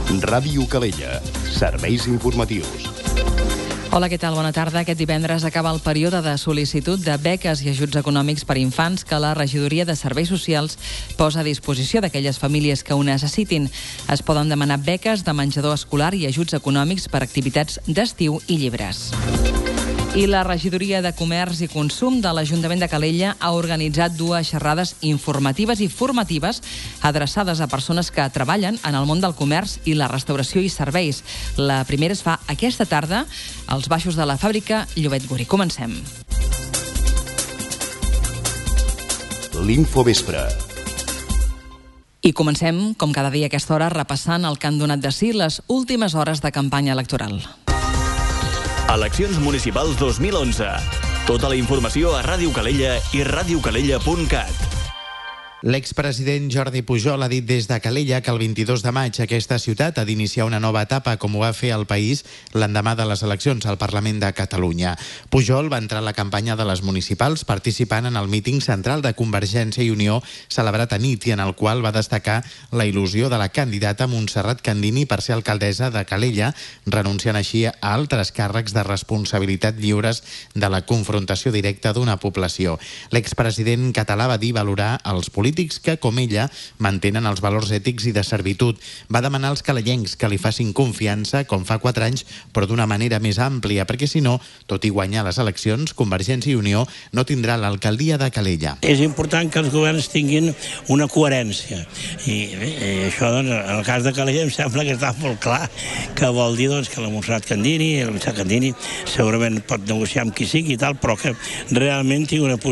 Ràdio Calella. Serveis informatius. Hola, què tal? Bona tarda. Aquest divendres acaba el període de sol·licitud de beques i ajuts econòmics per infants que la Regidoria de Serveis Socials posa a disposició d'aquelles famílies que ho necessitin. Es poden demanar beques de menjador escolar i ajuts econòmics per activitats d'estiu i llibres. I la Regidoria de Comerç i Consum de l'Ajuntament de Calella ha organitzat dues xerrades informatives i formatives adreçades a persones que treballen en el món del comerç i la restauració i serveis. La primera es fa aquesta tarda als baixos de la fàbrica Llobet Guri. Comencem. L'Infovespre. I comencem, com cada dia a aquesta hora, repassant el que han donat de si les últimes hores de campanya electoral. Eleccions municipals 2011. Tota la informació a Ràdio Calella i radiocalella.cat. L'expresident Jordi Pujol ha dit des de Calella que el 22 de maig aquesta ciutat ha d'iniciar una nova etapa, com ho va fer el país l'endemà de les eleccions al Parlament de Catalunya. Pujol va entrar a la campanya de les municipals participant en el míting central de Convergència i Unió celebrat a nit i en el qual va destacar la il·lusió de la candidata Montserrat Candini per ser alcaldessa de Calella, renunciant així a altres càrrecs de responsabilitat lliures de la confrontació directa d'una població. L'expresident català va dir valorar els polítics que, com ella, mantenen els valors ètics i de servitud. Va demanar als calellencs que li facin confiança, com fa 4 anys, però d'una manera més àmplia, perquè si no, tot i guanyar les eleccions, Convergència i Unió no tindrà l'alcaldia de Calella. És important que els governs tinguin una coherència. I això, doncs, en el cas de Calella em sembla que està molt clar, que vol dir doncs, que la Montserrat Candini, segurament pot negociar amb qui sigui i tal, però que realment tingui una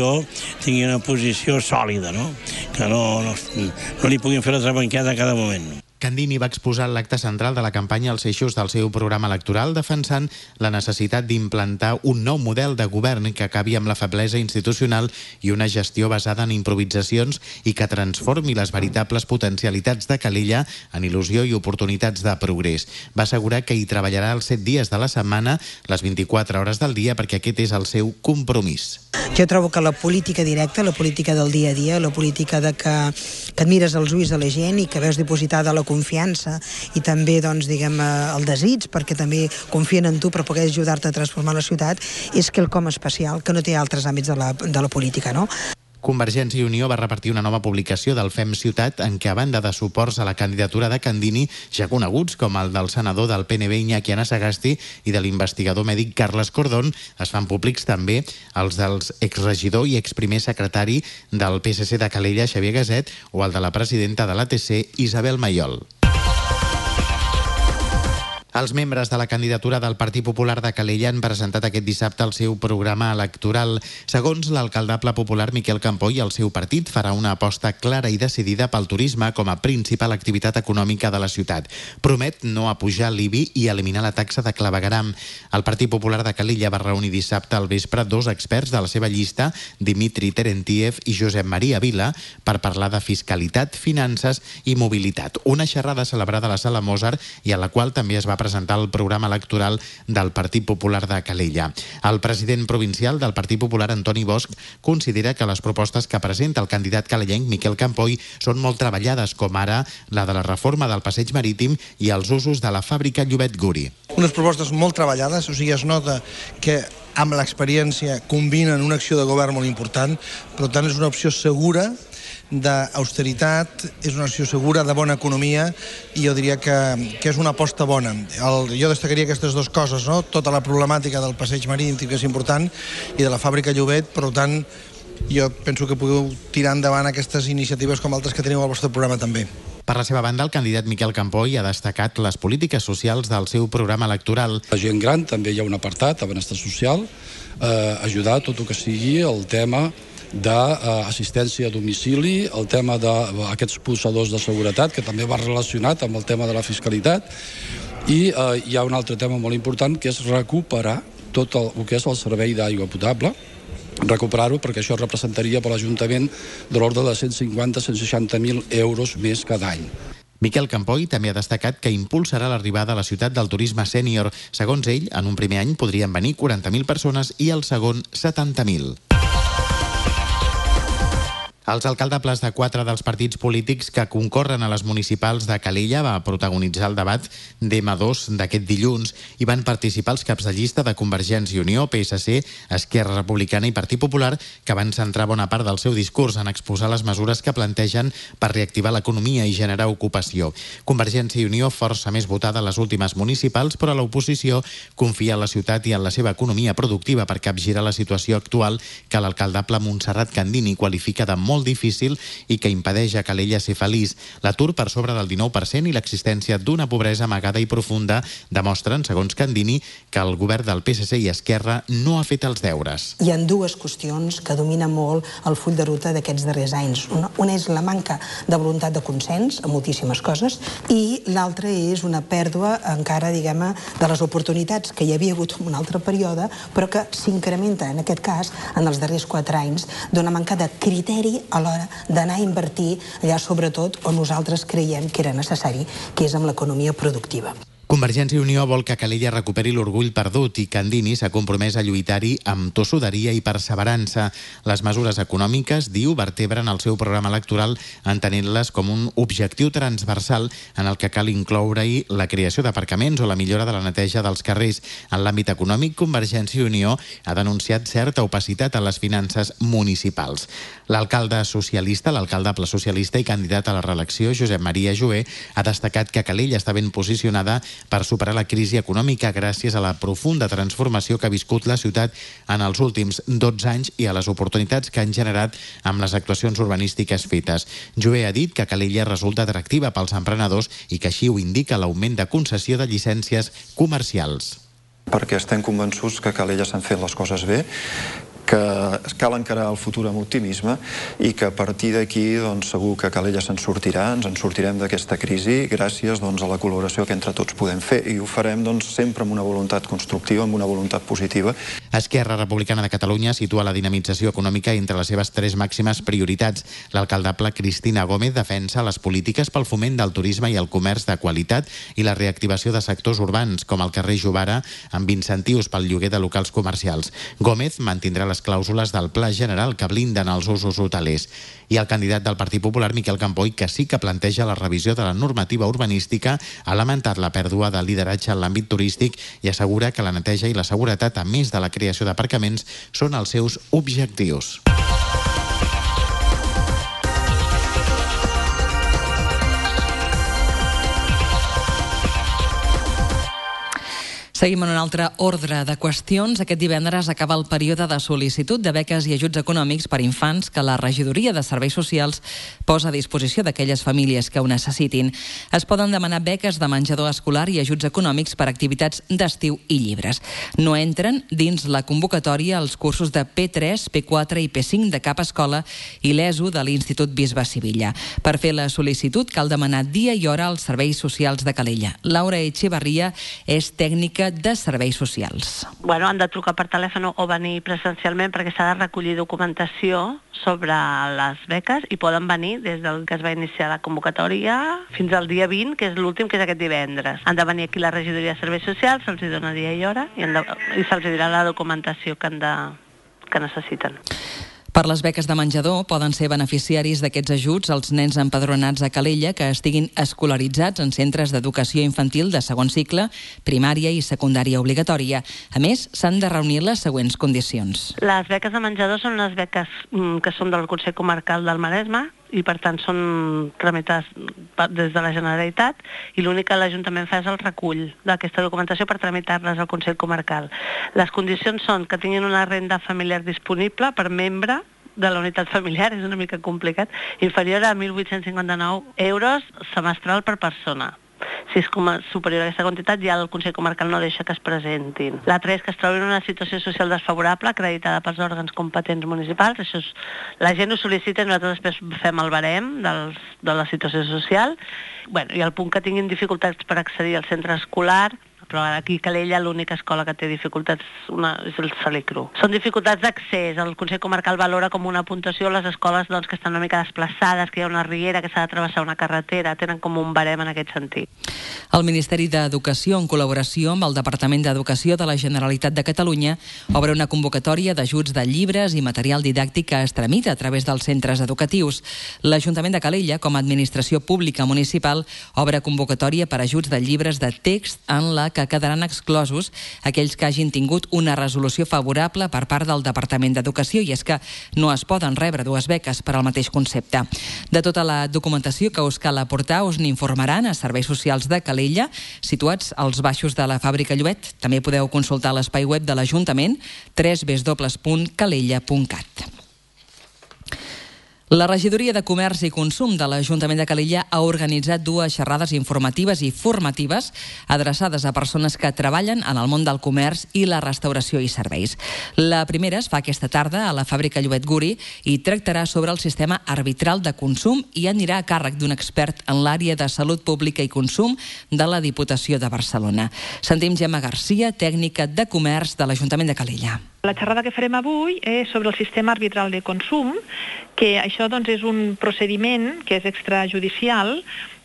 posició sòlida, no? Que no li puguin fer la trabanqueada a cada moment. Candini va exposar l'acte central de la campanya als eixos del seu programa electoral, defensant la necessitat d'implantar un nou model de govern que acabi amb la feblesa institucional i una gestió basada en improvisacions i que transformi les veritables potencialitats de Calella en il·lusió i oportunitats de progrés. Va assegurar que hi treballarà els 7 dies de la setmana, les 24 hores del dia, perquè aquest és el seu compromís. Jo trobo que la política directa, la política del dia a dia, la política de que et mires als ulls de la gent i que veus dipositada la confiança i també, doncs, diguem, el desig, perquè també confien en tu per poder ajudar-te a transformar la ciutat, és quelcom especial que no té altres àmbits de la política, no? Convergència i Unió va repartir una nova publicació del FEM Ciutat en què, a banda de suports a la candidatura de Candini, ja coneguts com el del senador del PNV Iñaki Anasagasti i de l'investigador mèdic Carles Cordón, es fan públics també els dels exregidor i exprimer secretari del PSC de Calella, Xavier Gaset, o el de la presidenta de l'ATC, Isabel Mayol. Els membres de la candidatura del Partit Popular de Calella han presentat aquest dissabte el seu programa electoral. Segons l'alcaldable popular Miquel Campoy, el seu partit farà una aposta clara i decidida pel turisme com a principal activitat econòmica de la ciutat. Promet no apujar l'IBI i eliminar la taxa de clavegueram. El Partit Popular de Calella va reunir dissabte al vespre 2 experts de la seva llista, Dimitri Terentiev i Josep Maria Vila, per parlar de fiscalitat, finances i mobilitat. Una xerrada celebrada a la Sala Mozart i a la qual també es va presentar el programa electoral del Partit Popular de Calella. El president provincial del Partit Popular, Antoni Bosch, considera que les propostes que presenta el candidat calellenc Miquel Campoy són molt treballades, com ara la de la reforma del passeig marítim i els usos de la fàbrica Llobet Guri. Unes propostes molt treballades, o sigui, es nota que amb l'experiència combinen una acció de govern molt important, per tant és una opció segura d'austeritat, és una acció segura de bona economia i jo diria que és una aposta bona. Jo destacaria aquestes 2 coses, no? Tota la problemàtica del passeig marítim, que és important, i de la fàbrica Llobet. Per tant, jo penso que podeu tirar endavant aquestes iniciatives com altres que teniu al vostre programa també. Per la seva banda, el candidat Miquel Campoy ha destacat les polítiques socials del seu programa electoral. La gent gran també hi ha un apartat a benestar social, ajudar tot el que sigui el tema d'assistència a domicili, el tema d'aquests polsadors de seguretat, que també va relacionat amb el tema de la fiscalitat, i hi ha un altre tema molt important, que és recuperar tot el que és el servei d'aigua potable, recuperar-ho, perquè això representaria per l'Ajuntament de l'ordre de 150-160.000 euros més cada any. Miquel Campoy també ha destacat que impulsarà l'arribada a la ciutat del turisme sènior. Segons ell, en un primer any podrien venir 40.000 persones i el segon 70.000. Els alcaldables de 4 dels partits polítics que concorren a les municipals de Calella va protagonitzar el debat d'M2 d'aquest dilluns i van participar els caps de llista de Convergència i Unió, PSC, Esquerra Republicana i Partit Popular, que van centrar bona part del seu discurs en exposar les mesures que plantegen per reactivar l'economia i generar ocupació. Convergència i Unió, força més votada a les últimes municipals, però l'oposició confia en la ciutat i en la seva economia productiva per capgirar la situació actual que l'alcaldable Montserrat Candini qualifica de molt difícil i que impedeix a Calella ser feliç. L'atur per sobre del 19% i l'existència d'una pobresa amagada i profunda demostren, segons Candini, que el govern del PSC i Esquerra no ha fet els deures. Hi ha dues qüestions que dominen molt el full de ruta d'aquests darrers anys. Una és la manca de voluntat de consens en moltíssimes coses i l'altra és una pèrdua encara, diguem-ne, de les oportunitats que hi havia hagut en un altre període, però que s'incrementa en aquest cas en els darrers 4 anys d'una manca de criteri a l'hora d'anar a invertir allà sobretot on nosaltres creiem que era necessari, que és amb l'economia productiva. Convergència i Unió vol que Calella recuperi l'orgull perdut i Candini s'ha compromès a lluitar-hi amb tossuderia i perseverança. Les mesures econòmiques, diu, vertebren el seu programa electoral entenent-les com un objectiu transversal en el que cal incloure-hi la creació d'aparcaments o la millora de la neteja dels carrers. En l'àmbit econòmic, Convergència i Unió ha denunciat certa opacitat en les finances municipals. L'alcaldable socialista i candidat a la reelecció, Josep Maria Jover, ha destacat que Calella està ben posicionada per superar la crisi econòmica gràcies a la profunda transformació que ha viscut la ciutat en els últims 12 anys i a les oportunitats que han generat amb les actuacions urbanístiques fetes. Jover ha dit que Calella resulta atractiva pels emprenedors i que així ho indica l'augment de concessió de llicències comercials. Perquè estem convençuts que a Calella s'han fet les coses bé, que cal encarar el futur amb optimisme i que a partir d'aquí segur que Calella se'n sortirà, ens en sortirem d'aquesta crisi gràcies a la col·laboració que entre tots podem fer i ho farem sempre amb una voluntat constructiva, amb una voluntat positiva. Esquerra Republicana de Catalunya situa la dinamització econòmica entre les seves 3 màximes prioritats. L'alcaldable Cristina Gómez defensa les polítiques pel foment del turisme i el comerç de qualitat i la reactivació de sectors urbans, com el carrer Jovara, amb incentius pel lloguer de locals comercials. Gómez mantindrà les clàusules del Pla General que blinden els usos hotelers. I el candidat del Partit Popular, Miquel Campoy, que sí que planteja la revisió de la normativa urbanística, ha lamentat la pèrdua de lideratge en l'àmbit turístic i assegura que la neteja i la seguretat, a més de la creació d'aparcaments, són els seus objectius. Seguim en un altre ordre de qüestions. Aquest divendres acaba el període de sol·licitud de beques i ajuts econòmics per infants que la Regidoria de Serveis Socials posa a disposició d'aquelles famílies que ho necessitin. Es poden demanar beques de menjador escolar i ajuts econòmics per activitats d'estiu i llibres. No entren dins la convocatòria els cursos de P3, P4 i P5 de cap escola i l'ESO de l'Institut Bisbe Sivilla. Per fer la sol·licitud cal demanar dia i hora als serveis socials de Calella. Laura Echevarria és tècnica de serveis socials. Han de trucar per telèfon o venir presencialment perquè s'ha de recollir documentació sobre les beques i poden venir des del que es va iniciar la convocatòria fins al dia 20, que és l'últim, que és aquest divendres. Han de venir aquí a la Regidoria de Serveis Socials, se'ls dona dia i hora i se'ls dirà la documentació que necessiten. Per les beques de menjador poden ser beneficiaris d'aquests ajuts els nens empadronats a Calella que estiguin escolaritzats en centres d'educació infantil de segon cicle, primària i secundària obligatòria. A més, s'han de reunir les següents condicions. Les beques de menjador són les beques que són del Consell Comarcal del Maresme i per tant són tramitades des de la Generalitat i l'únic que l'Ajuntament fa és el recull d'aquesta documentació per tramitar-les al Consell Comarcal. Les condicions són que tinguin una renda familiar disponible per membre de la unitat familiar, és una mica complicat, inferior a 1.859 euros semestral per persona. Si és superior a aquesta quantitat, ja el Consell Comarcal no deixa que es presentin. L'altre és que es trobin en una situació social desfavorable acreditada pels òrgans competents municipals. Això és, la gent ho sol·licita i nosaltres després fem el barem de la situació social. I el punt que tinguin dificultats per accedir al centre escolar, però aquí a Calella l'única escola que té dificultats és el Salicru. Són dificultats d'accés. El Consell Comarcal valora com una puntuació les escoles que estan una mica desplaçades, que hi ha una riera, que s'ha de travessar una carretera, tenen com un barem en aquest sentit. El Ministeri d'Educació, en col·laboració amb el Departament d'Educació de la Generalitat de Catalunya, obre una convocatòria d'ajuts de llibres i material didàctic que es tramita a través dels centres educatius. L'Ajuntament de Calella, com a administració pública municipal, obre convocatòria per ajuts de llibres de text en la que quedaran exclosos aquells que hagin tingut una resolució favorable per part del Departament d'Educació, i és que no es poden rebre dues beques per al mateix concepte. De tota la documentació que us cal aportar us n'informaran a Serveis Socials de Calella, situats als baixos de la Fàbrica Llobet. També podeu consultar l'espai web de l'Ajuntament, www.calella.cat. La Regidoria de Comerç i Consum de l'Ajuntament de Calella ha organitzat dues xerrades informatives i formatives adreçades a persones que treballen en el món del comerç i la restauració i serveis. La primera es fa aquesta tarda a la Fàbrica Llobet Guri i tractarà sobre el sistema arbitral de consum i anirà a càrrec d'un expert en l'àrea de salut pública i consum de la Diputació de Barcelona. Sentim Gemma Garcia, tècnica de comerç de l'Ajuntament de Calella. La xerrada que farem avui és sobre el sistema arbitral de consum, que això és un procediment que és extrajudicial,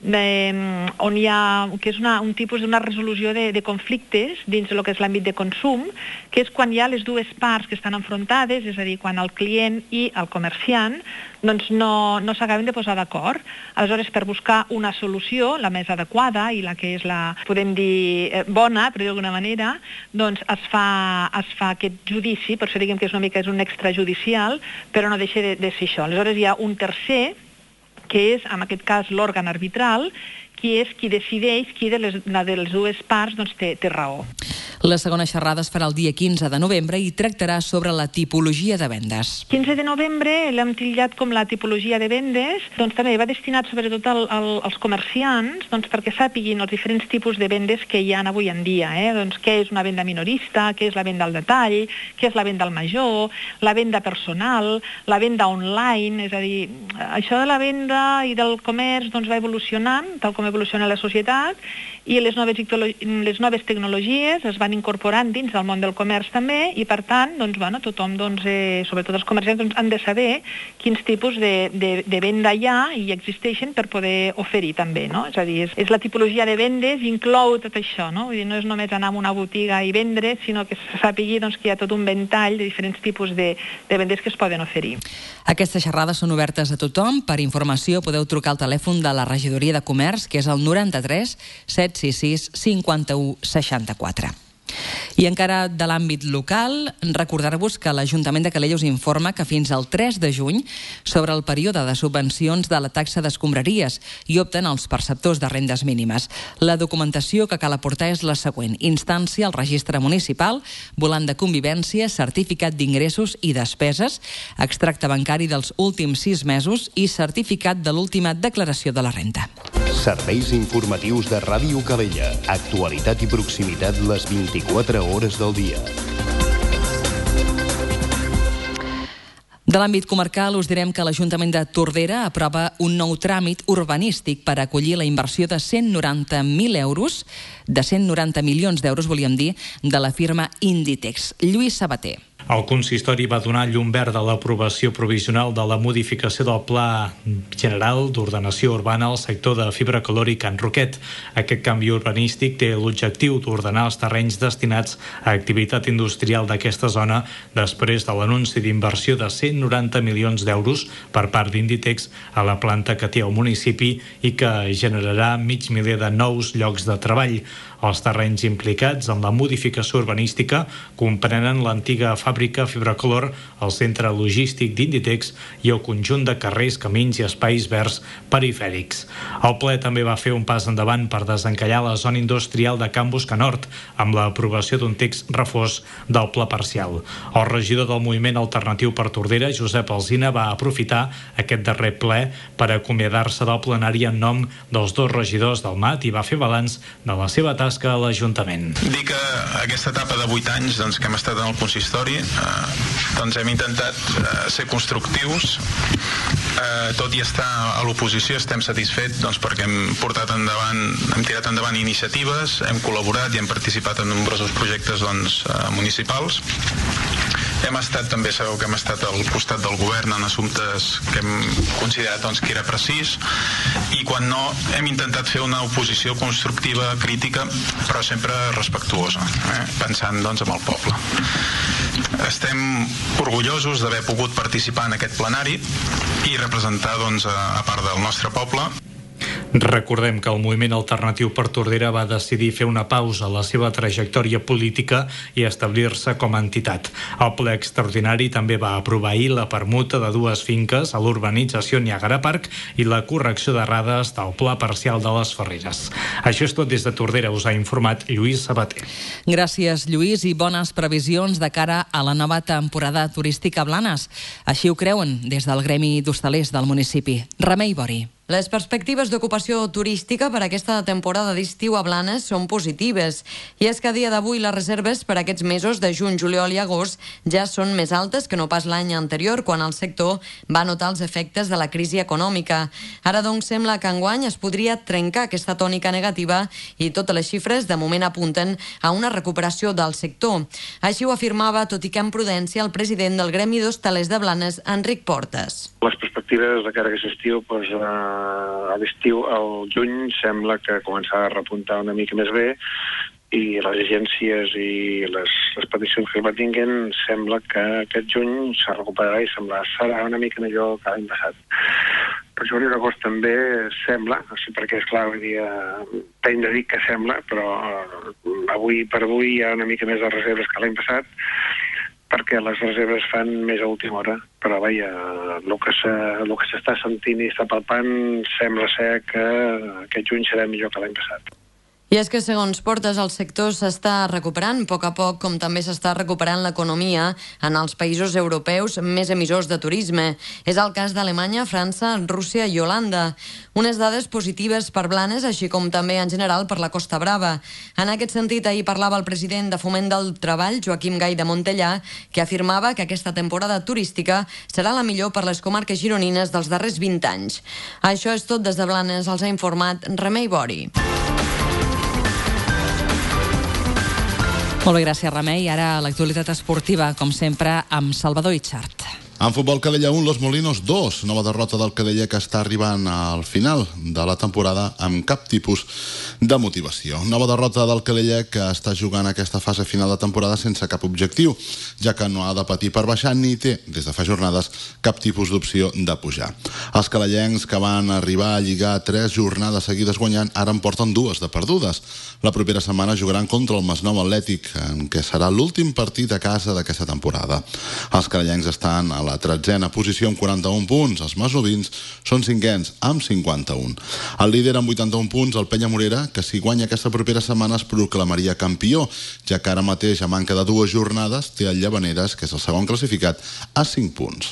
on hi ha, que és un tipus d'una resolució de conflictes dins del que és l'àmbit de consum, que és quan hi ha les dues parts que estan enfrontades, és a dir, quan el client i el comerciant no s'acaben de posar d'acord. Aleshores, per buscar una solució, la més adequada i la que és la, podem dir, bona, per dir d'alguna manera, es fa aquest judici, per això diguem que és una mica un extrajudicial, però no deixa de ser això. Aleshores, hi ha un tercer, que és, en aquest cas, l'òrgan arbitral, qui és qui decideix qui de les dues parts té raó. La segona xerrada es farà el dia 15 de novembre i tractarà sobre la tipologia de vendes. 15 de novembre l'hem titllat com la tipologia de vendes, també va destinat sobretot als comerciants perquè sàpiguin els diferents tipus de vendes que hi ha avui en dia. Què és una venda minorista, què és la venda al detall, què és la venda al major, la venda personal, la venda online, és a dir, això de la venda i del comerç va evolucionant, tal com evoluciona la societat, i les noves tecnologies es van incorporant dins del món del comerç també, i per tant, tothom, sobretot els comerciants, han de saber quins tipus de venda hi ha i existeixen per poder oferir també, no? És a dir, és la tipologia de vendes, inclou tot això, no? Vull dir, no és només anar a una botiga i vendre, sinó que se sàpigui que hi ha tot un ventall de diferents tipus de vendes que es poden oferir. Aquestes xerrades són obertes a tothom. Per informació podeu trucar al telèfon de la Regidoria de Comerç, que és el 93 766 51 64. I encara de l'àmbit local, recordar-vos que l'Ajuntament de Calella us informa que fins al 3 de juny s'obre el període de subvencions de la taxa d'escombraries i opten els perceptors de rendes mínimes. La documentació que cal aportar és la següent: instància al registre municipal, volant de convivència, certificat d'ingressos i despeses, extracte bancari dels últims 6 mesos i certificat de l'última declaració de la renda. Serveis informatius de Ràdio Calella. Actualitat i proximitat les 24 hores del dia. De l'àmbit comarcal us direm que l'Ajuntament de Tordera aprova un nou tràmit urbanístic per acollir la inversió de 190.000 euros, de 190 milions d'euros, volíem dir, de la firma Inditex. Lluís Sabater. El consistori va donar llum verd a l'aprovació provisional de la modificació del Pla General d'Ordenació Urbana al sector de Fibra Color i Can Roquet. Aquest canvi urbanístic té l'objectiu d'ordenar els terrenys destinats a activitat industrial d'aquesta zona després de l'anunci d'inversió de 190 milions d'euros per part d'Inditex a la planta que té el municipi i que generarà 500.000 de nous llocs de treball. Els terrenys implicats en la modificació urbanística comprenen l'antiga fàbrica Fibracolor, el centre logístic d'Inditex i el conjunt de carrers, camins i espais verds perifèrics. El ple també va fer un pas endavant per desencallar la zona industrial de Can Buscanord amb l'aprovació d'un text refós del pla parcial. El regidor del Moviment Alternatiu per Tordera, Josep Alsina, va aprofitar aquest darrer ple per acomiadar-se del plenari en nom dels dos regidors del MAT i va fer balanç de la seva tasca a l'Ajuntament. Dir que aquesta etapa de 8 anys que hem estat en el consistori hem intentat ser constructius tot i estar a l'oposició, estem satisfets perquè hem tirat endavant iniciatives, hem col·laborat i hem participat en nombrosos projectes municipals. També sabeu que hem estat al costat del govern en assumptes que hem considerat que era precís, i quan no hem intentat fer una oposició constructiva, crítica, però sempre respectuosa, pensant en el poble. Estem orgullosos d'haver pogut participar en aquest plenari i representar a part del nostre poble. Recordem que el moviment alternatiu per Tordera va decidir fer una pausa a la seva trajectòria política i establir-se com a entitat. El ple extraordinari també va aprovar ahir la permuta de 2 finques a l'urbanització Niagara Park i la correcció d'errades del pla parcial de les Ferreres. Això és tot des de Tordera, us ha informat Lluís Sabater. Gràcies, Lluís, i bones previsions de cara a la nova temporada turística a Blanes. Així ho creuen des del Gremi d'Hostalers del municipi. Remei Bori. Les perspectives d'ocupació turística per aquesta temporada d'estiu a Blanes són positives, i és que a dia d'avui les reserves per aquests mesos de juny, juliol i agost ja són més altes que no pas l'any anterior, quan el sector va notar els efectes de la crisi econòmica. Ara, doncs, sembla que enguany es podria trencar aquesta tònica negativa i totes les xifres de moment apunten a una recuperació del sector. Així ho afirmava, tot i que amb prudència, el president del Gremi d'Hostalers de Blanes, Enric Portes. Les perspectives de cara a aquest estiu, a l'estiu, al juny, sembla que començarà a repuntar una mica més bé, i les agències i les peticions que es mantinguen, sembla que aquest juny se recuperarà i serà una mica millor que l'any passat. Per juliol i agost també sembla, perquè és clar, hem de dir que sembla, però avui per avui hi ha una mica més de reserves que l'any passat, perquè les reserves fan més a última hora, però vaja, el que s'està sentint i està palpant sembla ser que aquest juny serà millor que l'any passat. I és que, segons Portes, el sector s'està recuperant a poc, com també s'està recuperant l'economia en els països europeus més emissors de turisme. És el cas d'Alemanya, França, Rússia i Holanda. Unes dades positives per Blanes, així com també en general per la Costa Brava. En aquest sentit, ahir parlava el president de Foment del Treball, Joaquim Gai de Montellà, que afirmava que aquesta temporada turística serà la millor per les comarques gironines dels darrers 20 anys. Això és tot des de Blanes, els ha informat Remei Bori. Molt bé, gràcies, Remei. Ara l'actualitat esportiva, com sempre, amb Salvador Itxart. En futbol, Calella 1, Los Molinos 2. Nova derrota del Calella, que està arribant al final de la temporada amb cap tipus de motivació. Nova derrota del Calella, que està jugant aquesta fase final de temporada sense cap objectiu, ja que no ha de patir per baixar ni té, des de fa jornades, cap tipus d'opció de pujar. Els calellencs, que van arribar a lligar 3 jornades seguides guanyant, ara en porten 2 de perdudes. La propera setmana jugaran contra el Masnou Atlètic, en què serà l'últim partit a casa d'aquesta temporada. Els calellencs estan a la 13a posició amb 41 punts. Els masnovins són 5ens amb 51. El líder amb 81 punts, el Penya Morera, que si guanya aquesta propera setmana es proclamaria campió, ja que ara mateix, a manca de 2 jornades, té el Llavaneres, que és el segon classificat, a 5 punts.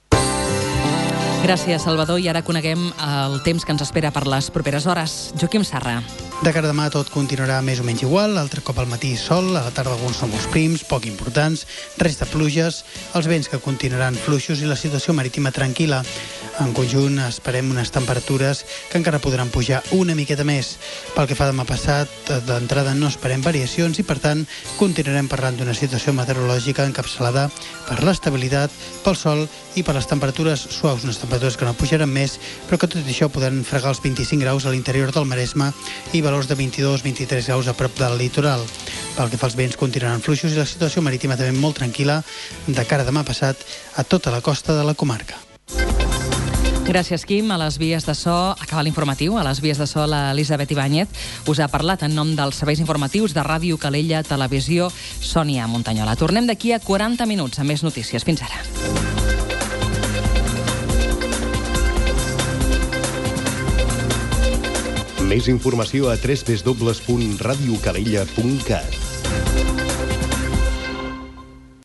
Gràcies, Salvador, i ara coneguem el temps que ens espera per les properes hores. Joaquim Sarra. De cara a demà tot continuarà més o menys igual, altre cop al matí sol, a la tarda alguns núvols prims, poc importants, resta pluges, els vents que continuaran fluixos i la situació marítima tranquil·la. En conjunt esperem unes temperatures que encara podran pujar una miqueta més. Pel que fa demà passat, d'entrada no esperem variacions i, per tant, continuarem parlant d'una situació meteorològica encapçalada per l'estabilitat, pel sol i per les temperatures suaus, unes temperatures que no pujaran més, però que tot això poden fregar els 25 graus a l'interior del Maresme i valors de 22-23 graus a prop del litoral. Pel que fa als vents, continuaran fluixos i la situació marítima també molt tranquil·la de cara a demà passat a tota la costa de la comarca. Gràcies, Quim. A les vies de so, acaba l'informatiu, a les vies de so l'Elisabet Ibáñez us ha parlat en nom dels serveis informatius de Ràdio Calella, Televisió, Sònia Montanyola. Tornem d'aquí a 40 minuts amb més notícies. Fins ara. Més informació a www.radiocalella.cat.